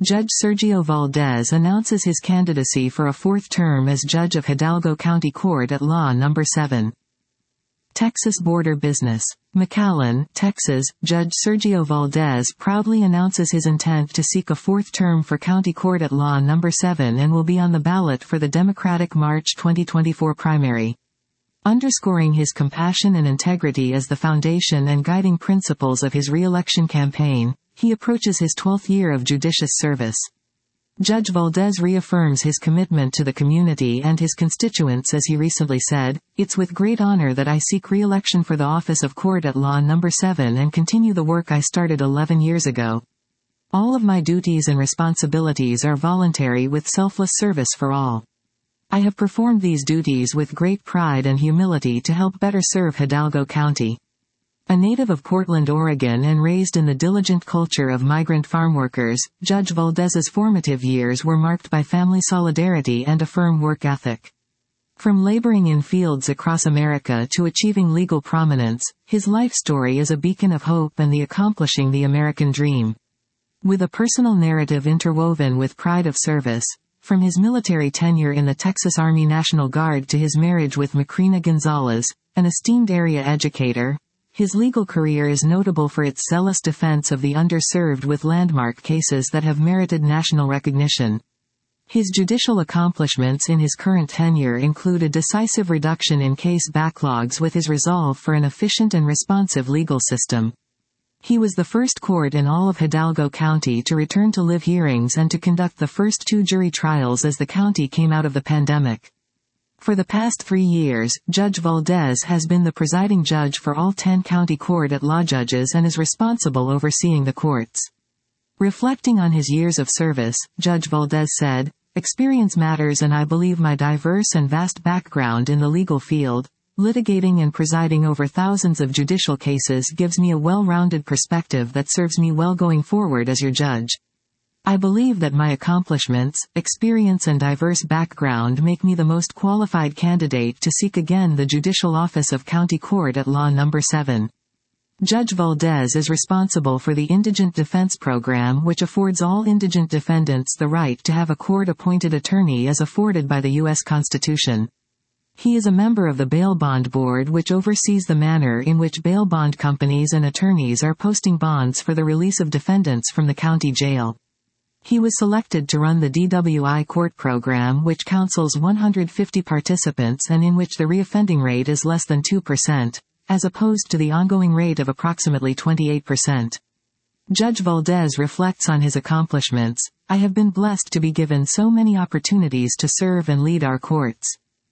Judge Sergio Valdez announces his candidacy for a fourth term as judge of Hidalgo County Court at Law No. 7. Texas Border Business. McAllen, Texas. Judge Sergio Valdez proudly announces his intent to seek a fourth term for County Court at Law No. 7 and will be on the ballot for the Democratic March 2024 primary. Underscoring his compassion and integrity as the foundation and guiding principles of his re-election campaign, he approaches his 12th year of judicious service. Judge Valdez reaffirms his commitment to the community and his constituents as he recently said, "It's with great honor that I seek re-election for the office of Court at Law No. 7 and continue the work I started 11 years ago. All of my duties and responsibilities are voluntary with selfless service for all. I have performed these duties with great pride and humility to help better serve Hidalgo County." A native of Portland, Oregon and raised in the diligent culture of migrant farmworkers, Judge Valdez's formative years were marked by family solidarity and a firm work ethic. From laboring in fields across America to achieving legal prominence, his life story is a beacon of hope and the accomplishing the American dream. With a personal narrative interwoven with pride of service, from his military tenure in the Texas Army National Guard to his marriage with Macrina Gonzalez, an esteemed area educator, his legal career is notable for its zealous defense of the underserved with landmark cases that have merited national recognition. His judicial accomplishments in his current tenure include a decisive reduction in case backlogs with his resolve for an efficient and responsive legal system. He was the first court in all of Hidalgo County to return to live hearings and to conduct the first 2 jury trials as the county came out of the pandemic. For the past 3 years, Judge Valdez has been the presiding judge for all 10 county court at law judges and is responsible overseeing the courts. Reflecting on his years of service, Judge Valdez said, "Experience matters and I believe my diverse and vast background in the legal field, litigating and presiding over thousands of judicial cases gives me a well-rounded perspective that serves me well going forward as your judge. I believe that my accomplishments, experience and diverse background make me the most qualified candidate to seek again the judicial office of County Court at Law No. 7. Judge Valdez is responsible for the Indigent Defense Program, which affords all indigent defendants the right to have a court-appointed attorney as afforded by the U.S. Constitution. He is a member of the Bail Bond Board, which oversees the manner in which bail bond companies and attorneys are posting bonds for the release of defendants from the county jail. He was selected to run the DWI court program, which counsels 150 participants and in which the reoffending rate is less than 2%, as opposed to the ongoing rate of approximately 28%. Judge Valdez reflects on his accomplishments. "I have been blessed to be given so many opportunities to serve and lead our courts.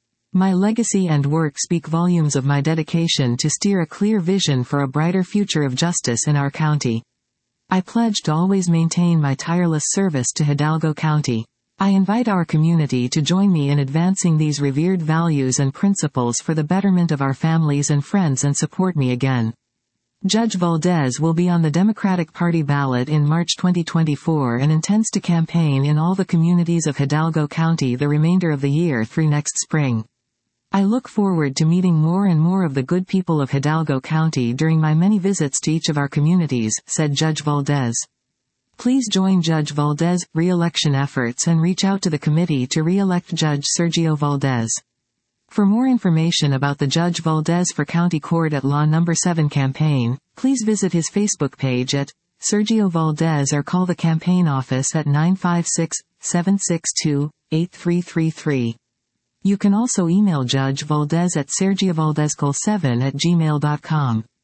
My legacy and work speak volumes of my dedication to steer a clear vision for a brighter future of justice in our county. I pledge to always maintain my tireless service to Hidalgo County. I invite our community to join me in advancing these revered values and principles for the betterment of our families and friends and support me again." Judge Valdez will be on the Democratic Party ballot in March 2024 and intends to campaign in all the communities of Hidalgo County the remainder of the year through next spring. "I look forward to meeting more and more of the good people of Hidalgo County during my many visits to each of our communities," said Judge Valdez. Please join Judge Valdez' re-election efforts and reach out to the committee to re-elect Judge Sergio Valdez. For more information about the Judge Valdez for County Court at Law No. 7 campaign, please visit his Facebook page at Sergio Valdez or call the campaign office at 956-762-8333. You can also email Judge Valdez at sergiovaldezcol7@gmail.com.